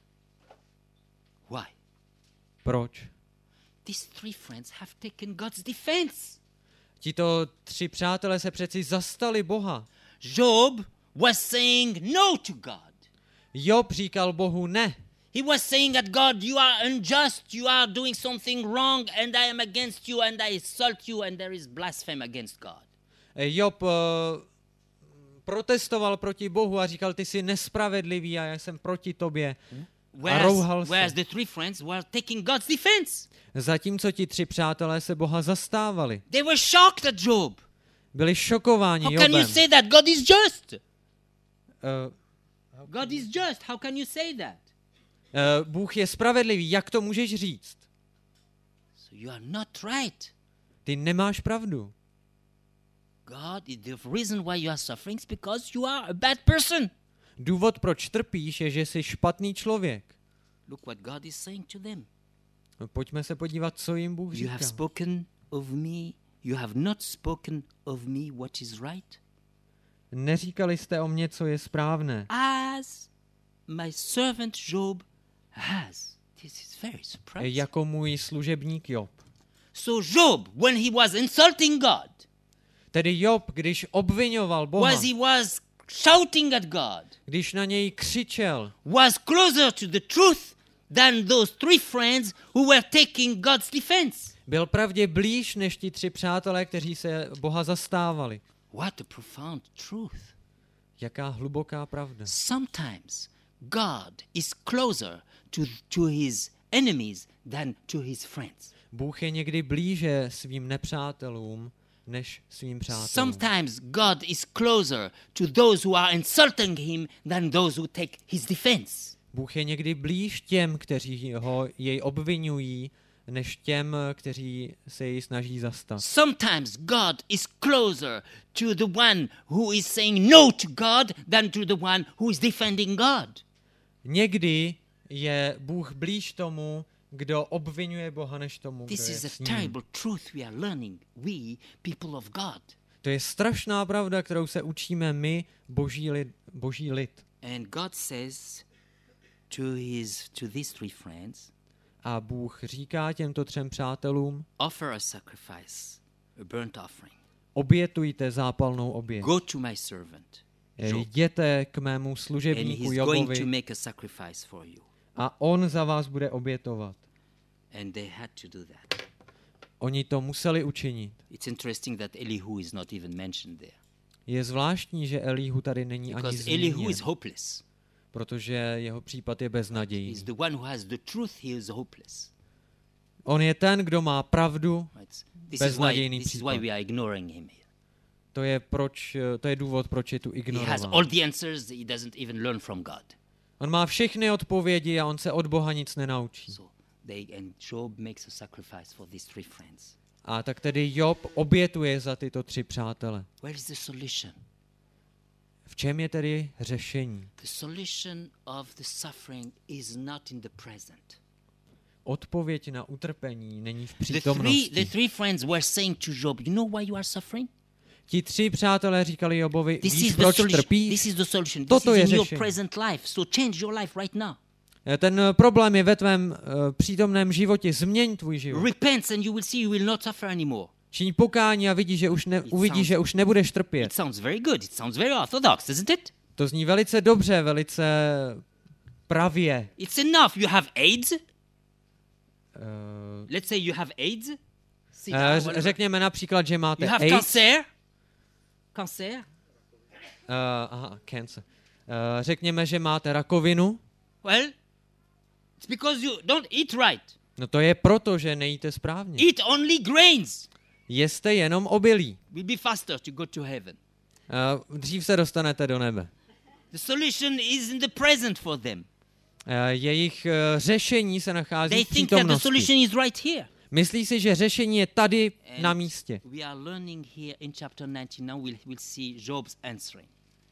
Why? Proč? These three friends have taken God's defense. Tito tři přátelé se přeci zastali Boha. Job was saying no to God. Job říkal Bohu ne. He was saying that God, you are unjust, you are doing something wrong, and I am against you, and I insult you, and there is blasphemy against God. Job uh, protestoval proti Bohu a říkal, ty jsi nespravedlivý a já jsem proti tobě. A rouhal Whereas, whereas se. the three friends were taking God's defense. Zatímco ti tři přátelé se Boha zastávali. They were shocked at Job. Byli šokováni How can you Jobem. say that? God is just. Uh, God is just. How can you say that? uh, Bůh je spravedlivý, jak to můžeš říct? So you are not right. Ty nemáš pravdu. God, the reason why you are suffering is because you are a bad person. Důvod, proč trpíš, je, že jsi špatný člověk. Look what God is saying to them. Pojďme se podívat, co jim Bůh You říká. have spoken of me. You have not spoken of me what is right. Neříkali jste o mně, co je správné. As my servant Job has. This is very surprising. Jako můj služebník Job. So Job, when he was insulting God, Tedy Job, když obvinoval Boha, was he was shouting at God, když na něj křičel, was closer to the truth than those three friends who were taking God's defense. byl pravdě blíž než ti tři přátelé, kteří se Boha zastávali. What a profound truth. Jaká hluboká pravda. Sometimes God is closer to, to his enemies than to his friends. Bůh je někdy blíže svým nepřátelům než svým přátelům. Sometimes God is closer to those who are insulting him than those who take his defense. Bůh je někdy blíž těm, kteří ho jej obvinují, než těm, kteří se jej snaží zastat. Sometimes God is closer to the one who is saying no to God than to the one who is defending God. Někdy je Bůh blíž tomu, kdo obvinuje Boha, než tomu, This kdo je is a s ním. terrible truth we are learning, we, people of God. To je strašná pravda, kterou se učíme my, boží lid. Boží lid. And God says to his to these three friends, A Bůh říká těmto třem přátelům, offer a sacrifice, a burnt offering. obětujte zápalnou oběť. Go to my servant, Job, Jděte k mému and služebníku he's going to Jobovi make a sacrifice for you. a on za vás bude obětovat. And they had to do that. Oni to museli učinit. It's interesting that Elihu is not even mentioned there. Je zvláštní, že Elihu tady není ani Because Elihu zmíněn, is hopeless. protože jeho případ je He's beznadějný. the one who has the truth, he is hopeless. On je ten, kdo má pravdu, Right? This is why beznadějný this is why případ. we are ignoring him here. To je, proč, to je důvod, proč je tu He has ignorován. all the answers, he doesn't even learn from God. On má všechny odpovědi a on se od Boha nic nenaučí. So they and Job makes a sacrifice for these three friends. A tak tedy Job obětuje za tyto tři přátele. Where is the solution? V čem je tedy řešení? The solution of the suffering is not in the present. Odpověď na utrpení není v The three, the přítomnosti. three friends were saying to Job, you know why you are suffering? Ti tři přátelé říkali Jobovi, This víš, is the proč solution. This trpíš? is the solution. This Toto is je in your řešení. present life. So change your life right now. Ten eh, problém je ve tvém uh, přítomném životě. Změň tvůj život. Repent and you will see you will not suffer anymore. Čiň pokání a vidíš, že už ne, It uvidíš, sounds- že už nebudeš trpět. It sounds very good. It sounds very orthodox, isn't it? To zní velice dobře, velice pravě. It's enough. You have AIDS. Uh, Let's say you have AIDS. Sit uh, down, ř- whatever. řekněme například, že máte You have AIDS. cancer. Cancer. Uh, aha, cancer. Uh, řekněme, že máte rakovinu. Well, it's because you don't eat right. No to je proto, že nejíte správně. Eat only grains. Jeste jenom obilí. Will be faster to go to heaven. Uh, dřív se dostanete do nebe. The solution is in the present for them. Uh, jejich uh, řešení se nachází They v think that the přítomnosti. solution is right here. Myslí si, že řešení je tady And na místě. we are learning here in chapter nineteen. Now we'll, we'll see Job's answering.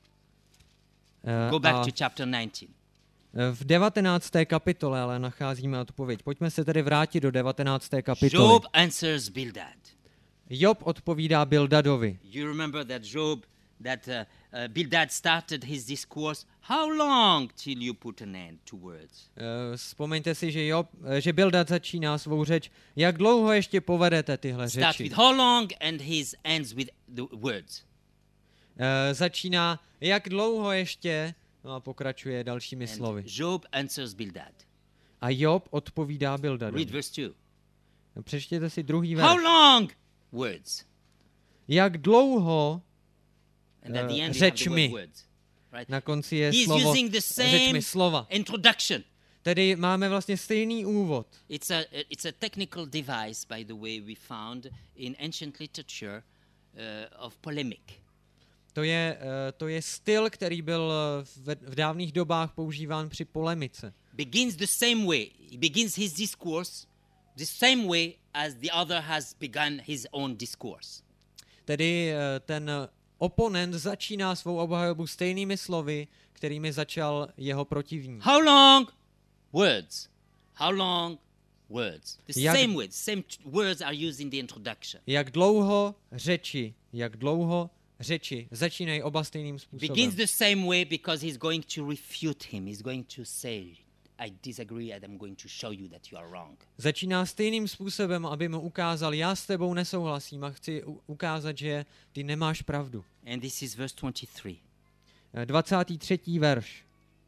Uh, Go back a to chapter nineteen. v devatenácté kapitole ale nacházíme odpověď. Pojďme se tedy vrátit do devatenácté kapitoly. Job answers Bildad. Job odpovídá Bildadovi. You remember that Job, that uh, uh, Bildad started his discourse. How long till you put an end to words? Uh, vzpomeňte si, že, Job, eh, že Bildad začíná svou řeč. Jak dlouho ještě povedete tyhle Start řeči? with how long and his ends with the words. Uh, začíná, jak dlouho ještě, no a pokračuje dalšími slovy. And Job answers Bildad. A Job odpovídá Read Bildadovi. verse two. Přečtěte si druhý How verš. long? Words. Jak dlouho, And at the Uh, end, you have the řečmi. word words. Right? na konci je He's slovo, using the same řečmi slova. introduction. Tedy máme vlastně stejný úvod. It's a it's a technical device, by the way, we found in ancient literature uh, of polemic. To je, eh, to je styl, který byl eh, v, v dávných dobách používán při polemice. Begins the same way. He begins his discourse the same way as the other has begun his own discourse. Tedy eh, ten oponent začíná svou obhajobu stejnými slovy, kterými začal jeho protivník. How long? Words. How long? Words. The Jak- same words. Same t- words are used in the introduction. Jak dlouho řeči, jak dlouho řeči, začínají oba stejným způsobem. Begins the same way because he's going to refute him. He's going to say, I disagree and I'm going to show you that you are wrong. Začíná stejným způsobem, aby mu ukázal, já s tebou nesouhlasím a chci u- ukázat, že ty nemáš pravdu. And this is verse twenty-three. Eh, dvacátý třetí verš,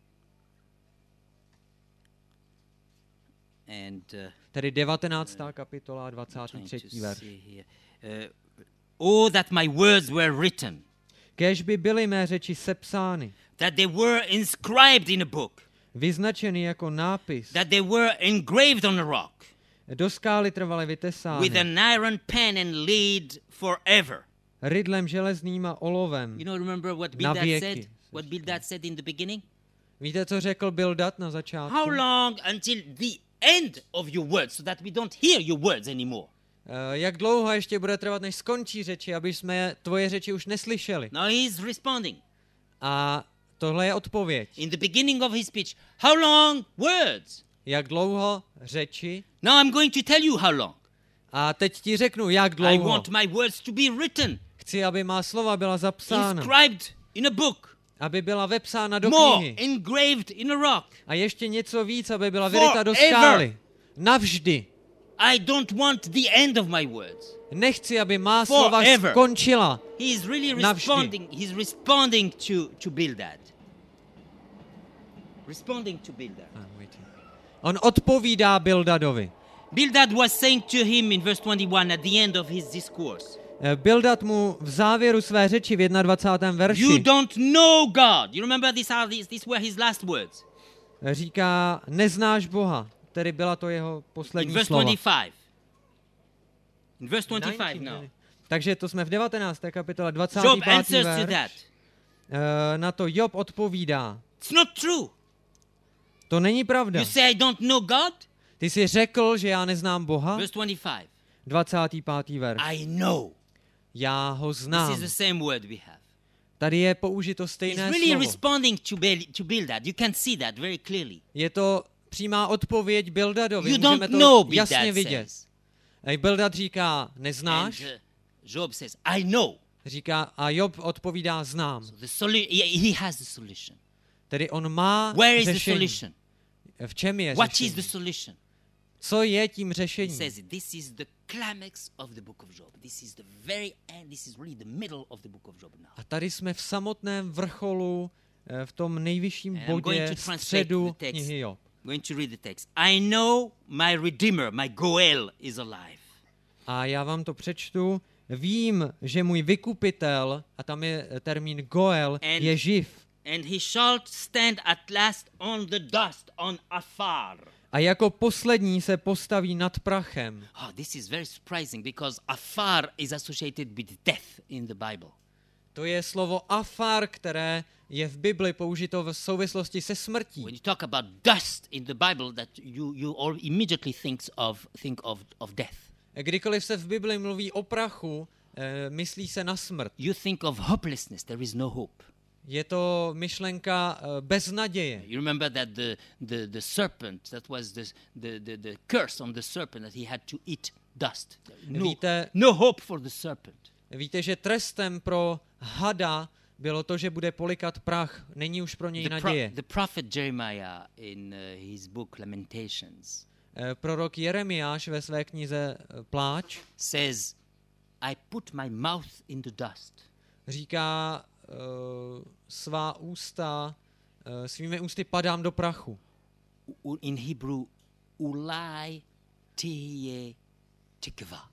And uh, tedy devatenáctá kapitola, I'm dvacátý trying to třetí verš. see here. Uh, oh, that my words were written, Kéž by byly mé řeči sepsány, that they were inscribed in a book, vyznačeny jako nápis, that they were engraved on a rock, do skály trvale with vytesány, an iron pen and lead forever. rydlem železným a olovem. You know, remember what Na Bildad věky. said? What Bildad said in the beginning? Víte, co řekl Bildad na začátku? How long until the end of your words, so that we don't hear your words anymore? Eh, Jak dlouho ještě bude trvat, než skončí řeči, aby jsme tvoje řeči už neslyšeli? Now he's responding. A tohle je odpověď. In the beginning of his speech, how long? Words. jak dlouho řeči, Now I'm going to tell you how long. a teď ti řeknu, jak I dlouho. want my words to be written, Chci, aby má slova byla zapsána, inscribed in a book, aby byla vepsána do more knihy. engraved in a rock. A ještě něco víc, aby byla vyryta do Forever. skály. Navždy. I don't want the end of my words. Nechci, aby má slova Forever. skončila. He is really Navždy. responding. He's responding to, to Bildad. Responding to Bildad. On odpovídá Bildadovi. Bildad was saying to him in verse twenty-one at the end of his discourse, Bildad mu v závěru své řeči v dvacátém prvním verši you don't know God. You remember these are these, these were his last words. říká, neznáš Boha. Tedy byla to jeho In poslední verse slova. twenty-five. In verse twenty-five now. Takže to jsme v devatenácté kapitole Job dvacátý pátý answers to that. verš. Eh, Na to Job odpovídá. It's not true. To není pravda. You say I don't know God? Ty jsi řekl, že já neznám Boha? Verse twenty-five. dvacátý pátý verš. I know. Já ho This znám. is the same word we have. Tady je použito He's stejné really slovo. responding to, Bil- to Bildad. You can see that very clearly. Je to přímá odpověď Bildadovi. You Můžeme don't to know, jasně Bildad vidět. says. A Bildad říká, And neznáš? uh, Job says, I know. Říká, a Job odpovídá, znám. So the solu- he, he has the solution. Tedy on má Where is the řešení. solution? V čem je What is řešení? the solution? Co je tím He řešením? says this is the climax of the book of Job. This is the very end. This is really the middle of the book of Job now. A tady jsme v samotném vrcholu, eh, v tom nejvyšším And I'm going bodě to translate středu the text. knihy Job. I'm going to read the text. I know my Redeemer, my Goel, is alive. A já vám to přečtu. Vím, že můj vykupitel, a tam je termín Goel, And- je živ. And he shall stand at last on the dust, on afar. A jako poslední se postaví nad prachem. Oh, this is very surprising because afar is associated with death in the Bible. To je slovo afar, které je v Bibli použito v souvislosti se smrtí. When you talk about dust in the Bible, that you, you all immediately thinks of, think of, of death. Kdykoliv se v Bibli mluví o prachu, eh, myslí se na smrt. You think of hopelessness, there is no hope. Je to myšlenka eh, bez naděje. You remember that the, the, the serpent, that was the, the, the, the curse on the serpent, that he had to eat dust. No, Víte- no hope for the serpent. Víte, že trestem pro hada bylo to, že bude polikat prach. Není už pro něj The, pro- naděje. the prophet Jeremiah in uh, his book Lamentations Eh, Prorok Jeremiáš ve své knize eh, Pláč says, I put my mouth in the dust. říká, eh, svá ústa, eh, svými ústy padám do prachu. U- In Hebrew, ulai tiye tikva.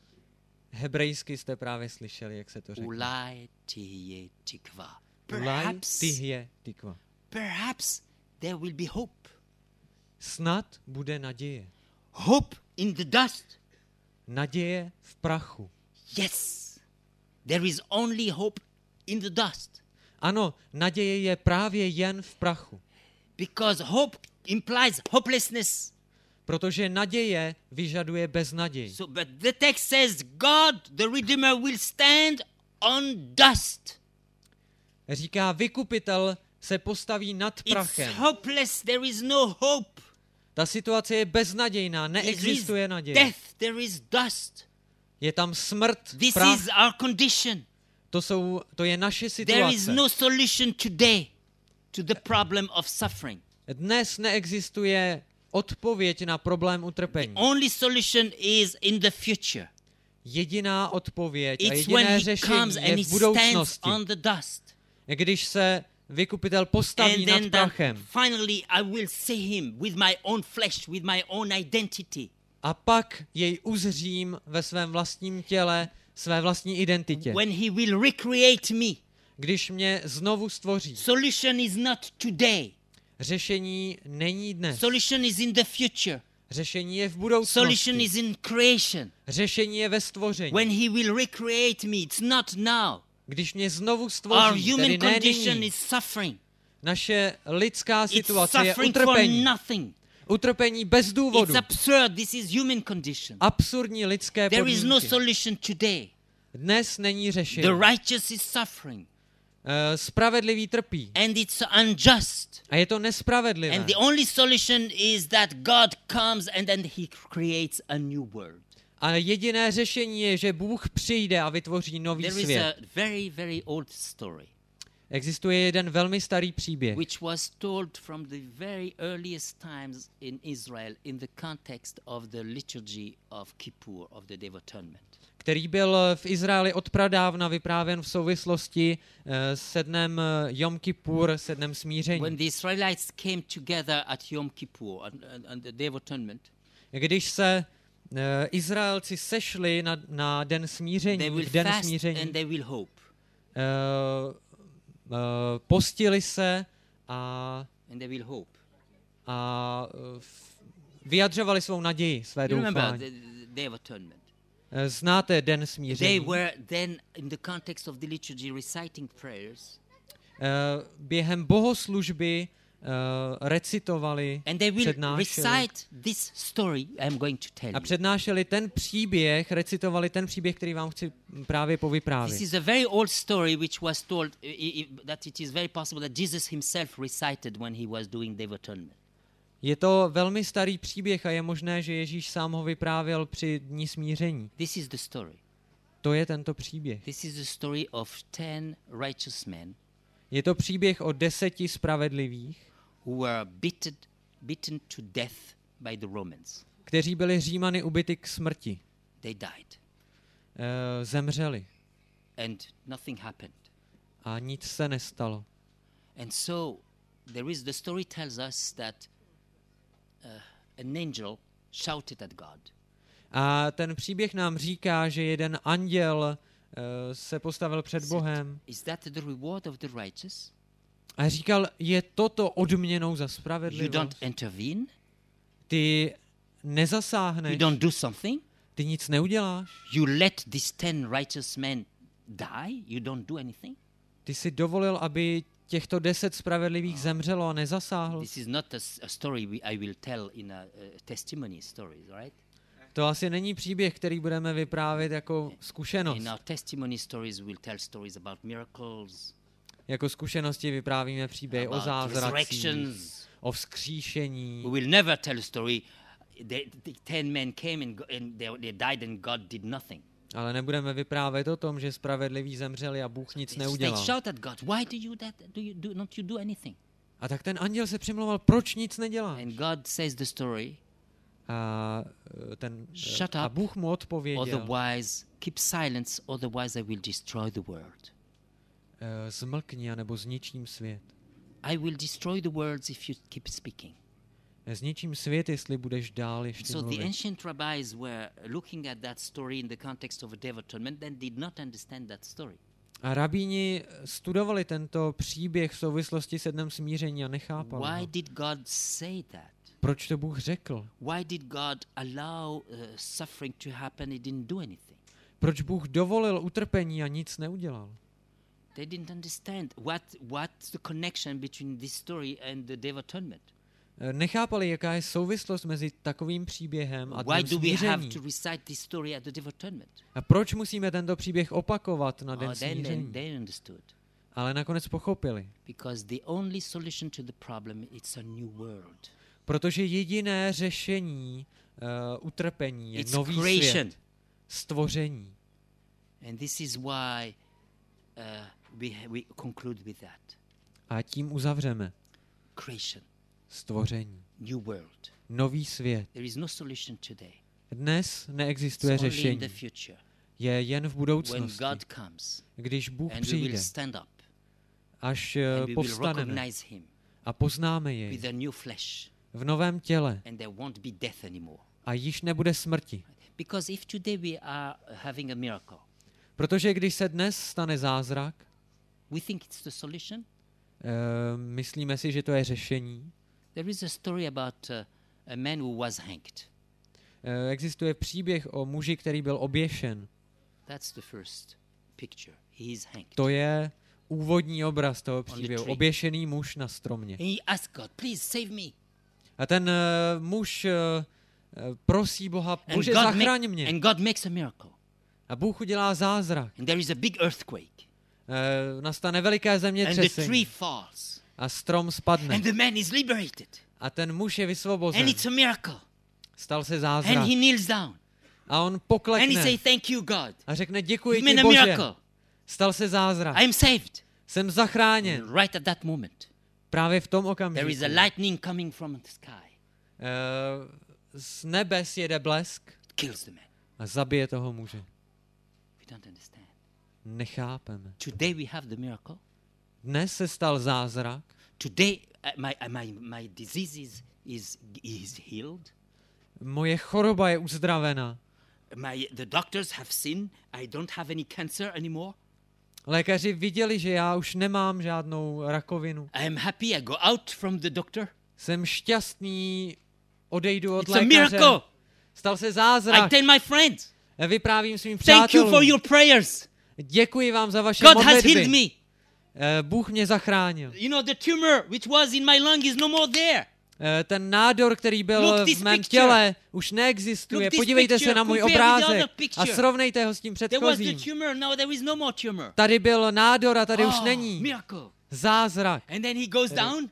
Hebrejsky jste právě slyšeli, jak se to řekne. Ulai tiye tikva. Ulaj Perhaps, tihje tikva. perhaps there will be hope. Snad bude naděje. Hope in the dust. Naděje v prachu. Yes, there is only hope in the dust. Ano, naděje je právě jen v prachu. Because hope implies hopelessness. Protože naděje vyžaduje beznaděj. So, but the text says God, the Redeemer, will stand on dust. Říká, vykupitel se postaví nad It's prachem. hopeless. There is no hope. Ta situace je beznadějná, There is neexistuje naděje. death. There is dust. Je tam smrt, This prach. is our condition. To, jsou, to je naše There is situace. no solution today to the problem of suffering. Dnes neexistuje odpověď na problém utrpení. Only solution is in the future. Jediná odpověď a It's jediné when he řešení comes and je he v stands budoucnosti. on the dust. Když se vykupitel postaví And nad then that prachem. finally I will see him with my own flesh, with my own identity. A pak jej uzřím ve svém vlastním těle, své vlastní identitě. When he will recreate me. Když mě znovu stvoří. Solution is not today. Řešení není dnes. Solution is in the future. Řešení je v Solution budoucnosti. is in creation. Řešení je ve stvoření. When he will recreate me, it's not now. Když mě znovu Our stvoří, human tedy ne condition nyní. is suffering. Naše lidská It's situace je suffering for utrpení. nothing. Utrpení bez důvodu. It's absurd. This is human condition. Absurdní lidské There is no podmínky. solution today. Dnes není řešení. The righteous is suffering. Uh, spravedlivý trpí. And it's unjust. A je to nespravedlivé. And the only solution is that God comes and then he creates a new world. A jediné řešení je, že Bůh přijde a vytvoří nový There is svět. a very, very old story Existuje jeden velmi starý příběh, which was told from the very earliest times in Israel in the context of the liturgy of Kippur, of the Day of Atonement. který byl v Izraeli od pradávna vyprávěn v souvislosti uh, se dnem Jom Kippur, se dnem When smíření. the Israelites came together at Yom Kippur, on, on the Day of Atonement, Když se uh, Izraelci sešli na, na den they smíření, will v den fast smíření, and they will hope. uh, uh, postili se a, And they will hope. a uh, vyjadřovali svou naději, své You remember doufání. the, the Day of Atonement? Uh, Znáte den They smíření. were then, in the context of the liturgy, reciting prayers. Uh, během bohoslužby uh, recitovali, And they will přednášeli, recite this story I'm going to tell a you. přednášeli ten příběh, recitovali ten příběh, který vám chci právě This povyprávět. is a very old story which was told i- i- that it is very possible that Jesus himself recited when he was doing Day of Atonement. Je to velmi starý příběh a je možné, že Ježíš sám ho vyprávěl při dní smíření. This is the story. To je tento příběh. This is the story of ten righteous men Je to příběh o deseti spravedlivých, who were beaten, beaten to death by the Romans. kteří byli Římany ubity k smrti. They died E, zemřeli and nothing happened. a nic se nestalo. And so there is the story tells us that uh, an angel shouted at God. A ten příběh nám říká, že jeden anděl e, se postavil před Bohem Is that the reward of the righteous? a říkal, je toto odměnou za You spravedlivost? don't intervene? Ty You nezasáhneš, don't do something? ty nic neuděláš, You let these ten righteous men die? You don't do anything? ty si dovolil, aby těchto deset spravedlivých zemřelo a nezasáhl. This is not a, s- a story we, I will tell in a, uh testimony stories, right? To asi není příběh, který budeme vyprávět jako In zkušenost. our testimony stories, we'll tell stories about miracles, Jako zkušenosti vyprávíme příběhy o about zázracích, resurrections. o vzkříšení. We will never tell a story. The, the ten men came and, go, and they, they died and God did nothing. Ale nebudeme vyprávět o tom, že spravedliví zemřeli a Bůh nic They, they neudělal. shout at God, why do you that? Do you do not you do anything? A tak ten anděl se přimlouval, proč nic neděláš? And God says the story. A, eh, ten, eh, Shut a up, Bůh mu odpověděl, Otherwise, keep silence. Otherwise, I will destroy the world. eh, zmlkni, anebo zničím svět. I will destroy the worlds if you keep speaking. Zničím svět, jestli budeš dál ještě So the mluvit. ancient rabbis were looking at that story in the context of a Day of Atonement and did not understand that story. A rabíni studovali tento příběh v souvislosti se dnem smíření a nechápali Why ho. did God say that? Proč to Bůh řekl? Why did God allow uh, suffering to happen? He didn't do anything. Proč Bůh dovolil utrpení a nic neudělal? They didn't understand what what's the connection between this story and the Day of Atonement. Eh, Nechápali, jaká je souvislost mezi takovým příběhem a Why dnem do we have smíření. to recite this story at the Day of Atonement? A proč musíme tento příběh opakovat na den Oh, then, then smíření? they understood. Ale nakonec pochopili. Because the only solution to the problem is a new world. Protože jediné řešení uh, utrpení je It's nový creation. svět. Stvoření. And this is why uh, we, we conclude with that. A tím uzavřeme. Creation, Stvoření. new world. Nový svět. There is no solution today. Dnes It's neexistuje only in řešení. the future. Je jen v When budoucnosti. God comes Když Bůh and we will přijde, stand up až and eh, we will povstaneme recognize him a poznáme with jej a new flesh v novém těle and there won't be death anymore. a již nebude smrti. Because if today we are having a miracle, Protože když se dnes stane zázrak, we think it's the solution. eh, myslíme si, že to je řešení. There is a story about uh, a man who was hanged. Eh, Existuje příběh o muži, který byl oběšen. That's the first picture. He is hanged. To je úvodní obraz toho the příběhu. tree. Oběšený muž na stromě. And he asked God, please save me. A ten uh, muž uh, prosí Boha, And Bože, God, zachraň ma- mě. and God makes a miracle. A Bůh udělá zázrak. And there is a big earthquake. Uh, nastane veliké and the zemětřesení tree falls, a strom spadne. and the man is liberated, A ten muž je and vysvobozen. it's a miracle. Stal se And zázrak. he kneels down, A on and he poklekne say, "Thank you, God. a řekne děkuji You've ti made a Bože. miracle. Stal se zázrak. I am saved." Jsem zachráněn. And right at that moment, Právě v tom there okamžiku. is a lightning coming from the sky. Uh, z nebe sjede blesk It kills the man. a zabije toho muže. We don't understand. Nechápeme. Today we have the miracle. Dnes se stal zázrak. Today uh, my, uh, my, my disease is, is, is healed. Moje choroba je uzdravena. My, the doctors have seen I don't have any cancer anymore. Lékaři viděli, že já už nemám žádnou rakovinu. I am happy. I go out from the doctor. Jsem šťastný, odejdu od It's a lékaře. miracle. Stal se I zázrak. tell my friends, Vyprávím svým thank you přátelům. for your prayers. Děkuji vám za vaše God has healed modlitby. me. Eh, Bůh mě zachránil. You know, the tumor which was in my lung is no more there. Eh, Ten nádor, který byl Look this v mém picture. těle, už neexistuje. Look this Podívejte picture. se na můj Compare with the obrázek other picture. a srovnejte ho s tím There was the předchozím. tumor, now there is no more tumor. Tady byl nádor a tady už Oh, není. miracle. Zázrak. And then he goes down,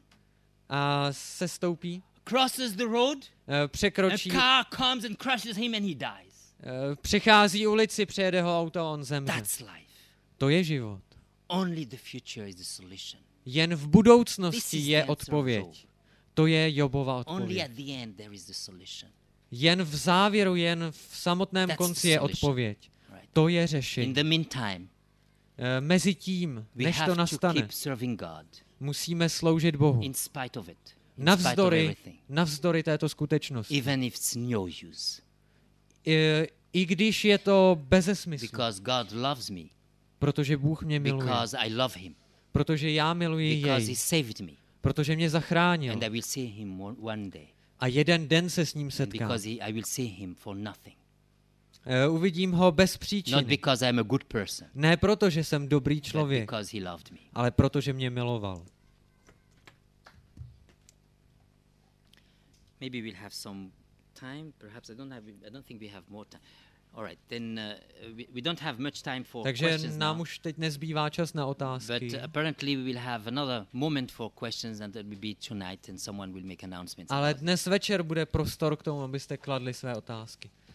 A se stoupí, crosses the road, eh, a překročí, car comes and crushes him and he dies. eh, přechází ulici, přejede ho auto a on zemře. That's life. To je život. Only the future is the solution. Jen v This budoucnosti is je the answer of odpověď. Job. To je Jobova Only odpověď. at the end there is the solution. Jen v závěru, jen v samotném That's konci the je solution. odpověď. Right. To je In řešení. the meantime, Eh, Mezi tím, we než to have to nastane, keep serving God musíme sloužit Bohu. in spite of it. In spite of Navzdory, everything. navzdory této skutečnosti. Even if it's no use. I, I když je to beze smyslu, Because God loves me. protože Bůh mě miluje, Because I love him. protože já miluji Because he jej, saved me. protože mě zachránil And I will see him one, one day. a jeden den se s ním And setkám. because he, I will see him for nothing. Eh, Uvidím ho bez Not příčiny. because I'm a good person. Ne proto, že jsem dobrý But člověk, because he loved me. ale protože mě miloval. Maybe we'll have some time. Perhaps I don't have. I don't think we have more time. All right, then uh, we, we don't have much time for Takže questions nám now. už teď nezbývá čas na But otázky. uh, apparently we will have another moment for questions, and that will be tonight, and someone will make announcements. Ale about it. dnes večer bude prostor k tomu, abyste kladli své otázky.